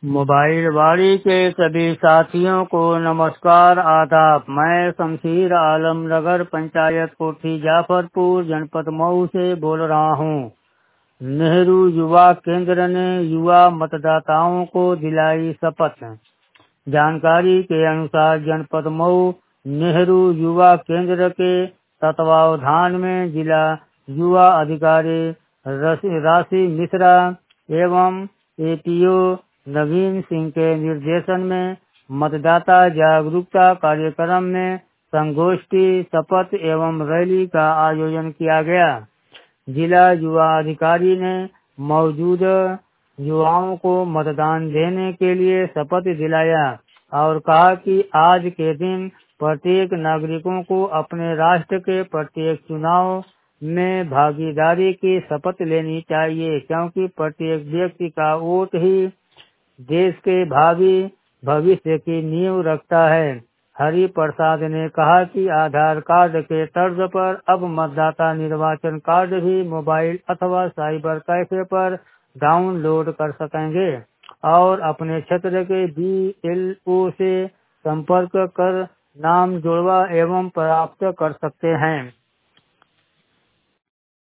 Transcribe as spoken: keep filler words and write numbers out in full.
Mobile वाड़ी के सभी साथियों को नमस्कार आदाब। मैं शमशीर आलम नगर पंचायत कोठी जाफरपुर जनपद मऊ से बोल रहा हूँ। नेहरू युवा केंद्र ने युवा मतदाताओं को दिलाई शपथ। जानकारी के अनुसार जनपद मऊ नेहरू युवा केंद्र के तत्वावधान में जिला युवा अधिकारी राशि मिश्रा एवं एपीओ नवीन सिंह के निर्देशन में मतदाता जागरूकता कार्यक्रम में संगोष्ठी शपथ एवं रैली का आयोजन किया गया। जिला युवा अधिकारी ने मौजूद युवाओं को मतदान देने के लिए शपथ दिलाया और कहा कि आज के दिन प्रत्येक नागरिकों को अपने राष्ट्र के प्रत्येक चुनाव में भागीदारी की शपथ लेनी चाहिए, क्योंकि प्रत्येक व्यक्ति का वोट ही देश के भावी भविष्य की नींव रखता है। हरि प्रसाद ने कहा कि आधार कार्ड के तर्ज पर अब मतदाता निर्वाचन कार्ड भी मोबाइल अथवा साइबर कैफे पर डाउनलोड कर सकेंगे और अपने क्षेत्र के बीएलओ से संपर्क कर नाम जुड़वा एवं प्राप्त कर सकते हैं।